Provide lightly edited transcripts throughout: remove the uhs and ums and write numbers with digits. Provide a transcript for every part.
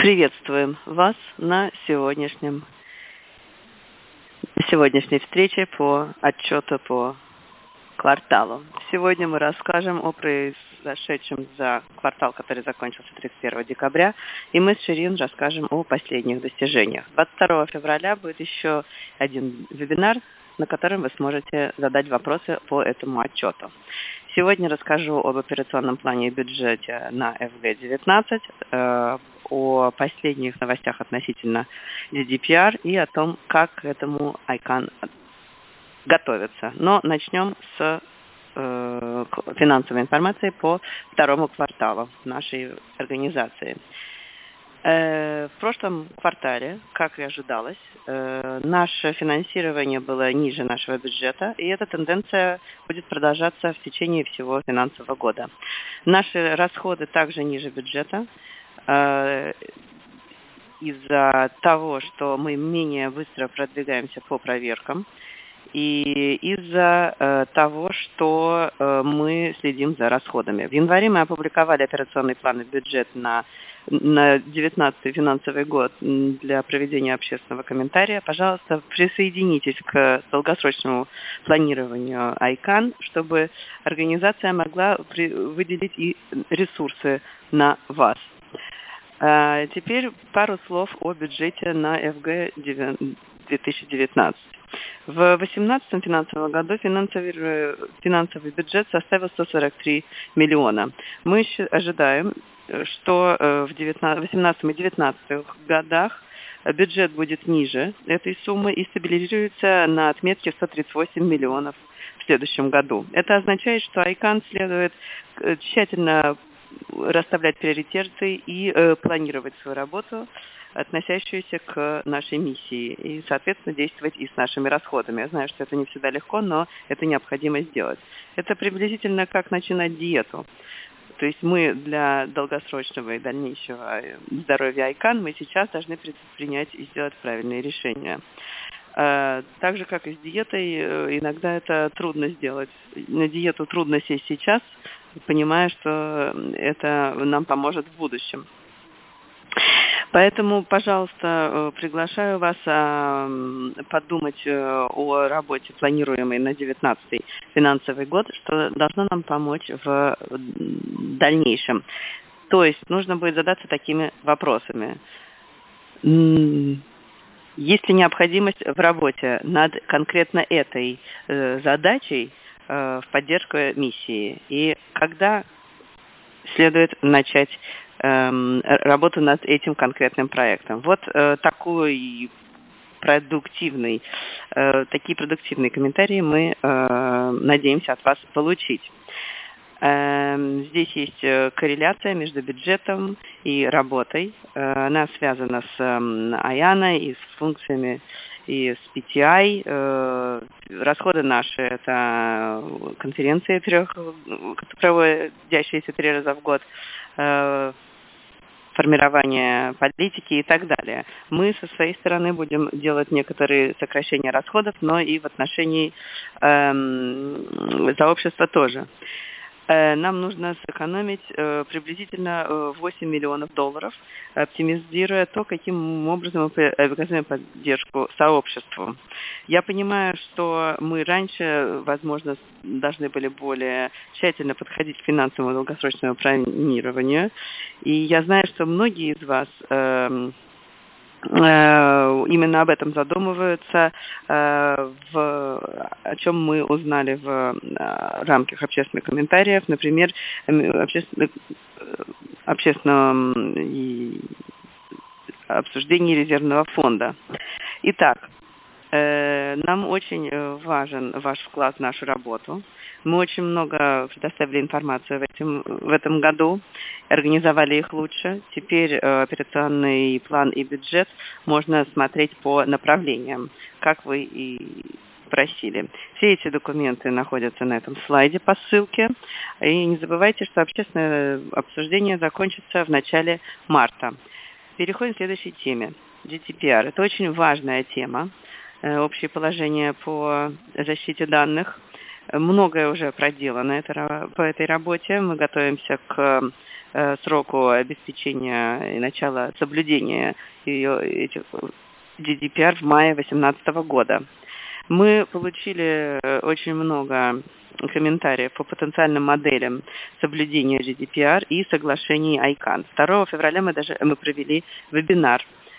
Приветствуем вас на сегодняшней встрече по отчету по кварталу. Сегодня мы расскажем о произошедшем за квартал, который закончился 31 декабря, и мы с Ширин расскажем о последних достижениях. 22 февраля будет еще один вебинар, на котором вы сможете задать вопросы по этому отчету. Сегодня расскажу об операционном плане и бюджете на FG19, о последних новостях относительно GDPR и о том, как к этому ICANN готовится. Но начнем с финансовой информации по второму кварталу нашей организации. В прошлом квартале, как и ожидалось, наше финансирование было ниже нашего бюджета, и эта тенденция будет продолжаться в течение всего финансового года. Наши расходы также ниже бюджета из-за того, что мы менее быстро продвигаемся по проверкам, и из-за того, что мы следим за расходами. В январе мы опубликовали операционный план и бюджет на 2019 финансовый год для проведения общественного комментария. Пожалуйста, присоединитесь к долгосрочному планированию ICANN, чтобы организация могла выделить и ресурсы на вас. Теперь пару слов о бюджете на FG 2019. В 2018 финансовом году финансовый бюджет составил 143 миллиона. Мы ожидаем, что в 2018 и 2019 годах бюджет будет ниже этой суммы и стабилизируется на отметке 138 миллионов в следующем году. Это означает, что ICANN следует тщательно расставлять приоритеты и планировать свою работу, относящуюся к нашей миссии, и, соответственно, действовать и с нашими расходами. Я знаю, что это не всегда легко, но это необходимо сделать. Это приблизительно как начинать диету. То есть мы для долгосрочного и дальнейшего здоровья ICANN мы сейчас должны предпринять и сделать правильные решения. Так же, как и с диетой, иногда это трудно сделать. На диету трудно сесть сейчас, понимая, что это нам поможет в будущем. Поэтому, пожалуйста, приглашаю вас подумать о работе, планируемой на 2019 финансовый год, что должно нам помочь в дальнейшем. То есть нужно будет задаться такими вопросами. Есть ли необходимость в работе над конкретно этой задачей в поддержку миссии? И когда следует начать работу над этим конкретным проектом? Вот такие продуктивные комментарии мы надеемся от вас получить. Здесь есть корреляция между бюджетом и работой. Она связана с IANA и с функциями и с PTI. Расходы наши – это конференции проводящиеся 3 раза в год, формирование политики и так далее. Мы со своей стороны будем делать некоторые сокращения расходов, но и в отношении сообщества тоже. Нам нужно сэкономить приблизительно 8 миллионов долларов, оптимизируя то, каким образом мы оказываем поддержку сообществу. Я понимаю, что мы раньше, возможно, должны были более тщательно подходить к финансовому долгосрочному планированию. И я знаю, что многие из вас именно об этом задумываются, о чем мы узнали в рамках общественных комментариев, например, общественном обсуждении резервного фонда. Итак, нам очень важен ваш вклад в нашу работу. Мы очень много предоставили информацию в этом году, организовали их лучше. Теперь операционный план и бюджет можно смотреть по направлениям, как вы и просили. Все эти документы находятся на этом слайде по ссылке. И не забывайте, что общественное обсуждение закончится в начале марта. Переходим к следующей теме. GDPR. Это очень важная тема. Общее положение по защите данных. Многое уже проделано по этой работе. Мы готовимся к сроку обеспечения и начала соблюдения этих GDPR в мае 2018 года. Мы получили очень много комментариев по потенциальным моделям соблюдения GDPR и соглашений ICANN. 2 февраля мы провели вебинар.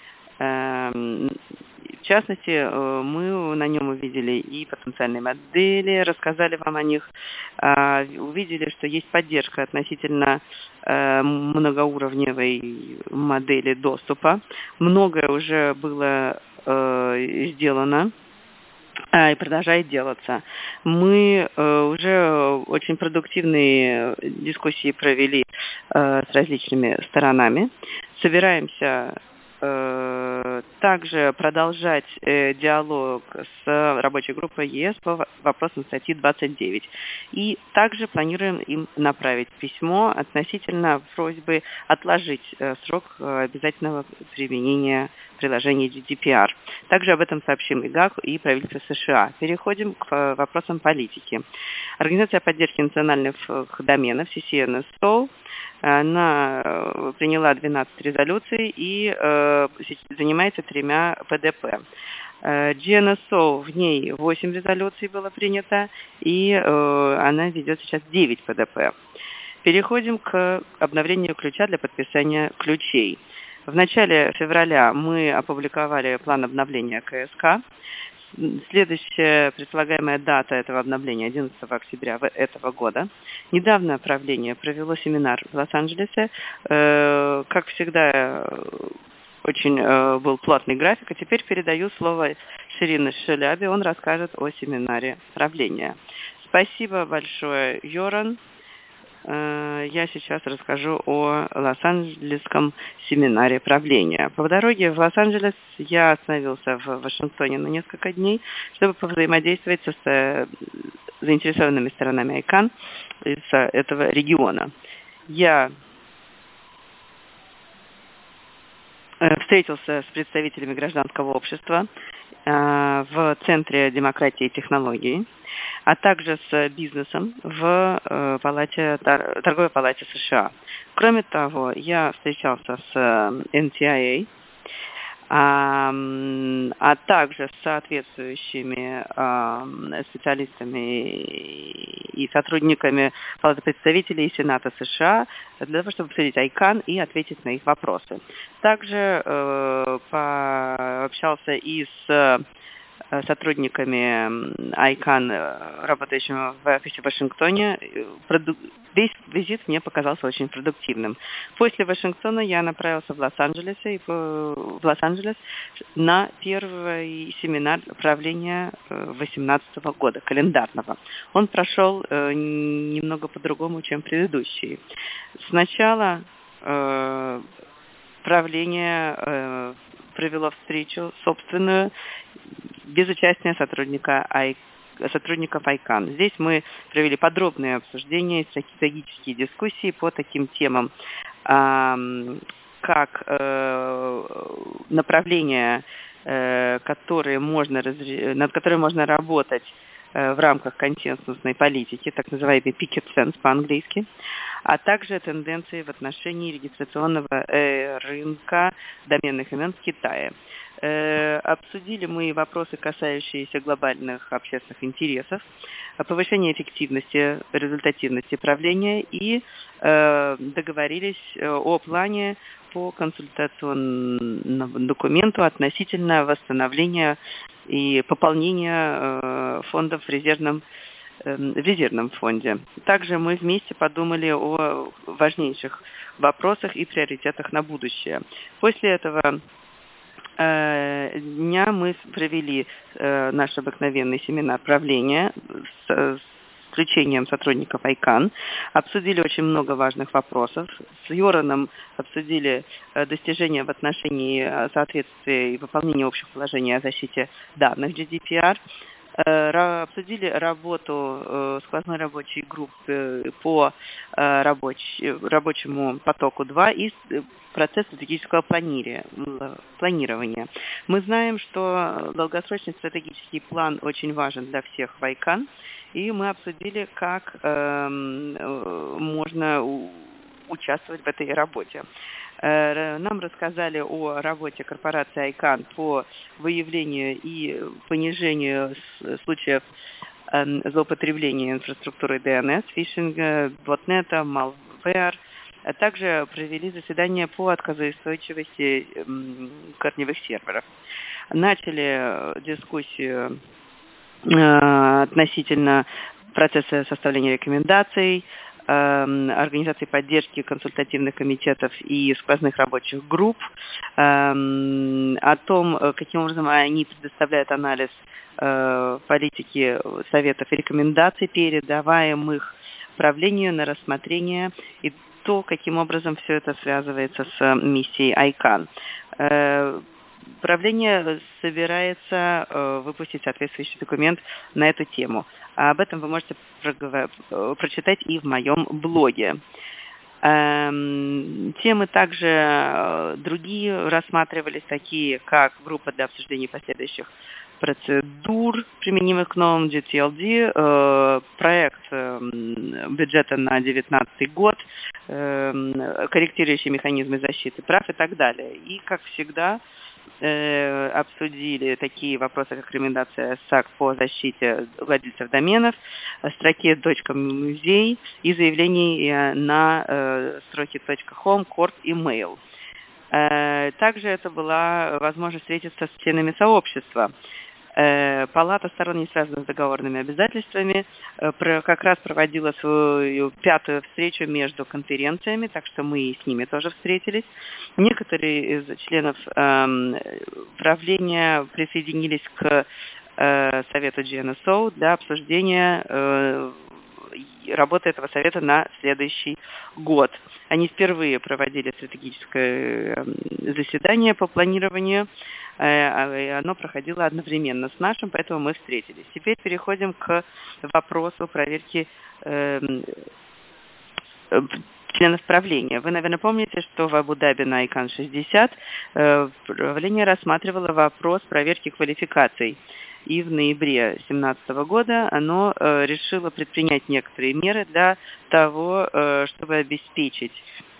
В частности, мы на нем увидели и потенциальные модели, рассказали вам о них, увидели, что есть поддержка относительно многоуровневой модели доступа. Многое уже было сделано и продолжает делаться. Мы уже очень продуктивные дискуссии провели с различными сторонами. Собираемся также продолжать диалог с рабочей группой ЕС по вопросам статьи 29. И также планируем им направить письмо относительно просьбы отложить срок обязательного применения приложения GDPR. Также об этом сообщим и ГАК, и правительство США. Переходим к вопросам политики. Организация поддержки национальных доменов CCNSO, она приняла 12 резолюций и занимается 3 ПДП. GNSO, в ней 8 резолюций было принято, и она ведет сейчас 9 ПДП. Переходим к обновлению ключа для подписания ключей. В начале февраля мы опубликовали план обновления КСК. Следующая предполагаемая дата этого обновления 11 октября этого года. Недавно правление провело семинар в Лос-Анджелесе. Как всегда, очень был плотный график. А теперь передаю слово Ширине Шелябе. Он расскажет о семинаре правления. Спасибо большое, Йоран. Я сейчас расскажу о Лос-Анджелесском семинаре правления. По дороге в Лос-Анджелес я остановился в Вашингтоне на несколько дней, чтобы повзаимодействовать с заинтересованными сторонами ICANN из этого региона. Я встретился с представителями гражданского общества в Центре демократии и технологий, а также с бизнесом в торговой палате США. Кроме того, я встречался с NTIA, а также с соответствующими специалистами и сотрудниками Палаты представителей и Сената США для того, чтобы обсудить ICANN и ответить на их вопросы. Также пообщался и с сотрудниками ICANN, работающими в офисе в Вашингтоне. Весь визит мне показался очень продуктивным. После Вашингтона я направился в Лос-Анджелес на первый семинар правления 2018 года, календарного. Он прошел немного по-другому, чем предыдущий. Сначала правление провело встречу собственную без участия сотрудников ICANN. Здесь мы провели подробные обсуждения и стратегические дискуссии по таким темам, как направления, над которыми можно работать в рамках консенсусной политики, так называемый picket fence по-английски, а также тенденции в отношении регистрационного рынка доменных имен в Китае. Обсудили мы вопросы, касающиеся глобальных общественных интересов, повышения эффективности, результативности правления и договорились о плане по консультационному документу относительно восстановления и пополнения фондов в резервном фонде. Также мы вместе подумали о важнейших вопросах и приоритетах на будущее. После этого дня мы провели наш обыкновенный семинар правления с включением сотрудников ICANN, обсудили очень много важных вопросов. С Йораном обсудили достижения в отношении соответствия и выполнения общих положений о защите данных GDPR, обсудили работу сквозной рабочей группы по рабочему потоку 2 и процесс стратегического планирования. Мы знаем, что долгосрочный стратегический план очень важен для всех в ICANN, и мы обсудили, как можно участвовать в этой работе. Нам рассказали о работе корпорации ICANN по выявлению и понижению случаев злоупотребления инфраструктурой DNS, фишинга, ботнета, malware. А также провели заседание по отказоустойчивости корневых серверов. Начали дискуссию относительно процесса составления рекомендаций, организации поддержки консультативных комитетов и сквозных рабочих групп, о том, каким образом они предоставляют анализ политики, советов и рекомендаций, передаваемых правлению на рассмотрение, и то, каким образом все это связывается с миссией ICANN. Правление собирается выпустить соответствующий документ на эту тему. Об этом вы можете прочитать и в моем блоге. Темы также другие рассматривались, такие как группа для обсуждения последующих процедур, применимых к новому GTLD, проект бюджета на 2019 год, корректирующие механизмы защиты прав и так далее. И, как всегда, обсудили такие вопросы, как рекомендация САК по защите владельцев доменов, строке .muzей и заявлений на строке .home, court и mail. Также это была возможность встретиться с членами сообщества. Палата сторон, не связанных с договорными обязательствами, как раз проводила свою 5-ю встречу между конференциями, так что мы и с ними тоже встретились. Некоторые из членов правления присоединились к совету GNSO для обсуждения работы этого совета на следующий год. Они впервые проводили стратегическое заседание по планированию, оно проходило одновременно с нашим, поэтому мы встретились. Теперь переходим к вопросу проверки членов правления. Вы, наверное, помните, что в Абу-Даби на ICANN 60 правление рассматривало вопрос проверки квалификаций. И в ноябре 2017 года оно решило предпринять некоторые меры для того, чтобы обеспечить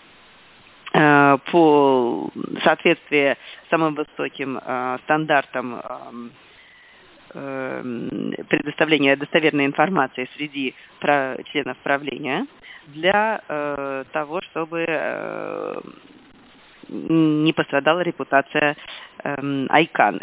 по соответствии самым высоким стандартам предоставления достоверной информации среди членов правления для того, чтобы не пострадала репутация ICANN.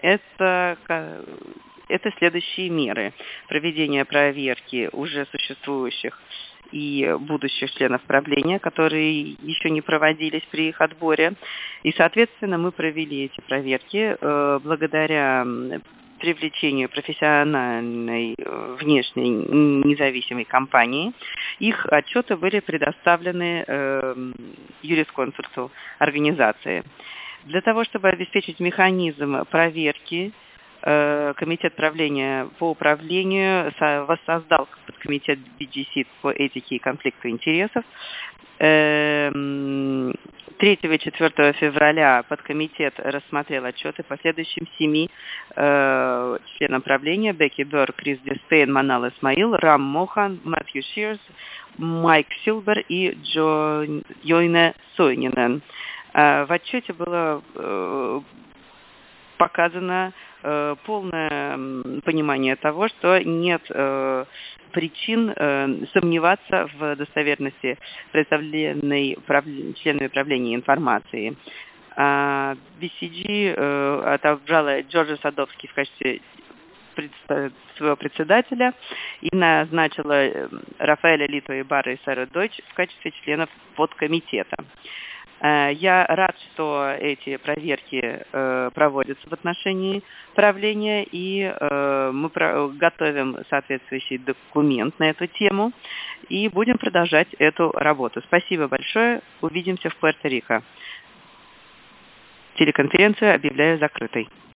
Это следующие меры. Проведение проверки уже существующих и будущих членов правления, которые еще не проводились при их отборе. И, соответственно, мы провели эти проверки благодаря привлечению профессиональной внешней независимой компании. Их отчеты были предоставлены юрисконсульту организации. Для того, чтобы обеспечить механизм проверки, Комитет правления по управлению воссоздал подкомитет BGC по этике и конфликту интересов. 3 и 4 февраля подкомитет рассмотрел отчеты по следующим 7 членам правления: Бекки Бёрр, Крис Диспейн, Манал Исмаил, Рам Мохан, Мэтью Ширс, Майк Силбер и Йойне Сойнинен. В отчете было показано полное понимание того, что нет причин сомневаться в достоверности представленной членами правления информации. BCG отобрала Джорджа Садовский в качестве своего председателя и назначила Рафаэля Литва и Барра и Сару Дойч в качестве членов подкомитета. Я рад, что эти проверки проводятся в отношении правления, и мы готовим соответствующий документ на эту тему и будем продолжать эту работу. Спасибо большое. Увидимся в Пуэрто-Рико. Телеконференцию объявляю закрытой.